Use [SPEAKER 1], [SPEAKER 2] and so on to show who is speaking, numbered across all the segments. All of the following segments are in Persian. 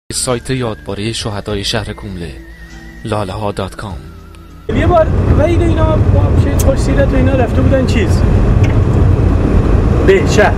[SPEAKER 1] سایت یادباره شهدای شهر کومله laleha.com.
[SPEAKER 2] یه بار وحید اینا با شهید خوشسیرت و اینا رفته بودن چیز بهشهر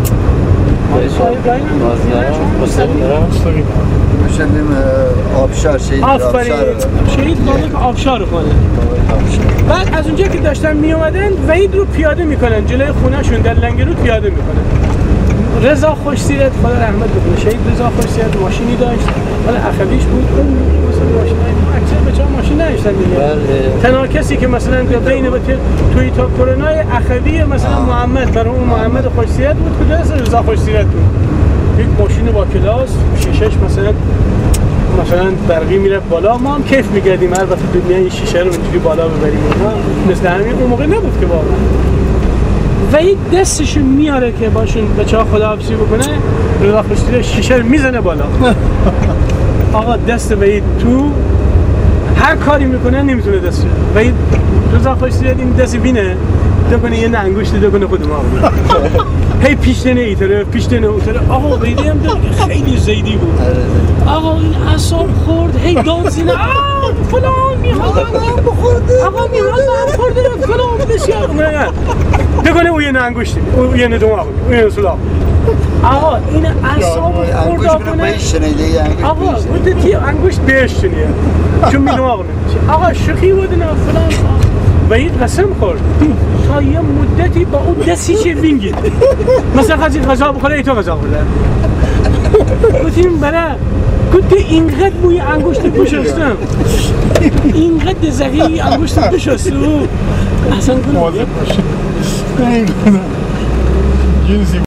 [SPEAKER 3] شدیم آبشار شهید
[SPEAKER 2] شهید مالک آبشار کنه. بعد از اونجا که داشتن می اومدن وحید رو پیاده میکنن جلوی خونه شون در لنگرود پیاده میکنن. رضا خوشسیرت خدا رحمت بکنه شهید رضا خوشسیرت ماشینی داشت مال اخویش بود اون مثلا ماشینای ما اکثر بچه‌ها ماشین نداشتن دیگه. تنها کسی که مثلا بین توی تا کرونای اخوی مثلا محمد برای اون محمد خوشسیرت بود کجا رضا خوشسیرت بود. یک ماشین با کلاس شیشه‌اش مثلا برقی میره بالا ما هم کیف می‌کردیم هر وقت دنیا این شیشه رو اینجوری بالا ببریم مثل همین اون موقع نبود که واقعا. و یک دستشون میاره که باشون بچه‌ها خداحافظی بکنه رضا خوشسیرت شیشه رو میزنه بالا. آقا دست وحید تو هر کاری میکنه نمیتونه دست وحید رضا خوشسیرت این دست بینه دکنه یه انگشت دکنه خود ما هی پیشتنه ای طرف پیشتنه اون طرف. آقا وحید هم خیلی زیدی بود. آقا این اعصاب خورد هی داد زینه فلان میخواد آقا میخواد خورده فلان بسیار دکنه اون یه انگشتی اون یه دماغ اون یه سلاح. آقا این اعصاب خورد کنه آقا بود تی انگشت بهشتنیه چون میدماغ آقا شوخی بود نه فلان. وحید قسم خورد تا یه مدتی با اون دستی چه وینگید مثلا خواهی غذا بخوره ای تو غذا بخوره گفتیم برای گفت اینقدر بوی انگشت پوشستم اینقدر زغی انگشت پوشستم اصلا کنم